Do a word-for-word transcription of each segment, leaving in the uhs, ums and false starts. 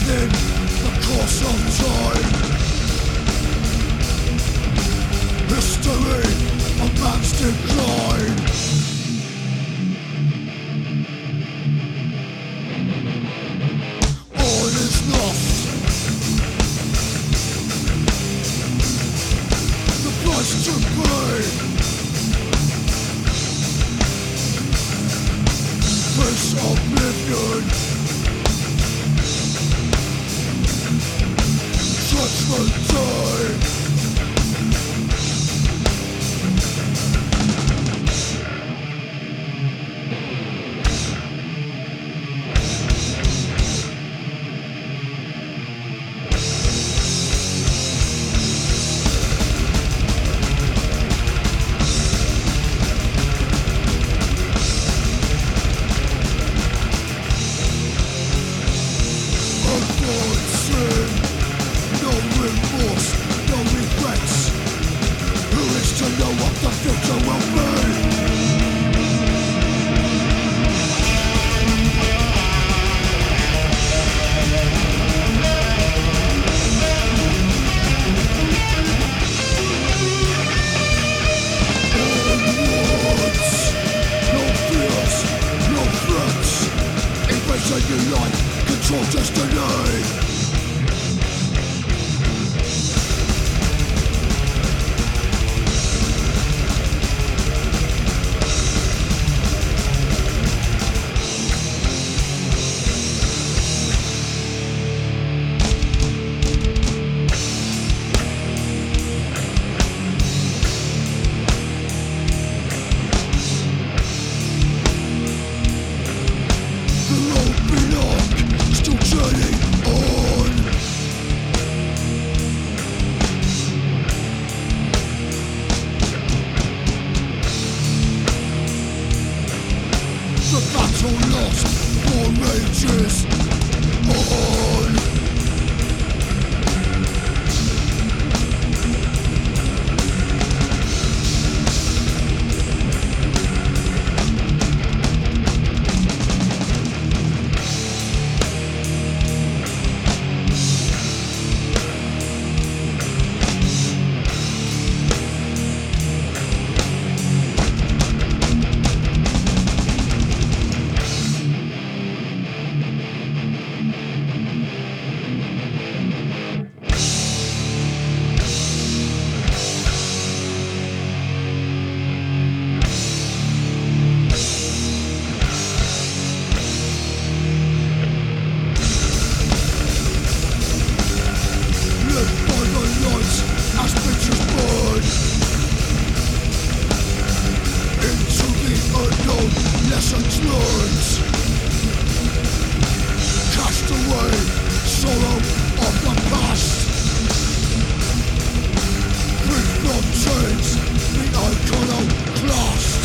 within the course of time. History of man's decline. All is lost. The price to pay. Face oblivion. Judgment Day. No remorse, no regrets. Who is to know what the future will be? Onwards, no fears, no threats. Embrace a new life, control destiny. Still journeying on. The battle lost, war rages on. As pictures burn into the unknown, lessons learned. Cast away sorrow of the past. Free from chains, the iconoclast.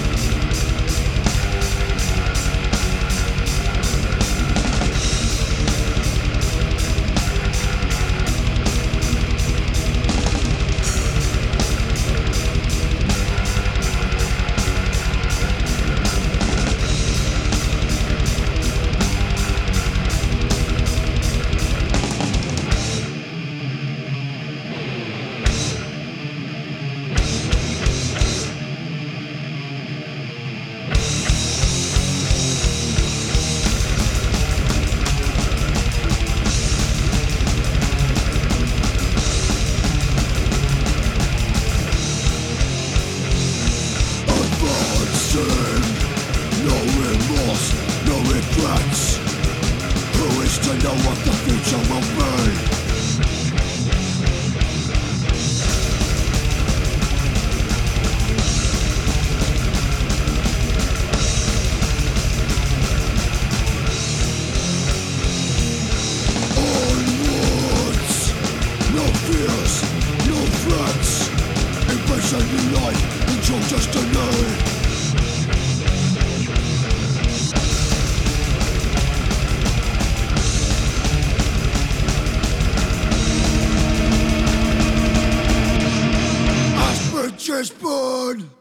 No remorse, no regrets. Who is to know what the future will be? Onwards, no fears, no threats. Embrace a new life, control destiny. Just burn.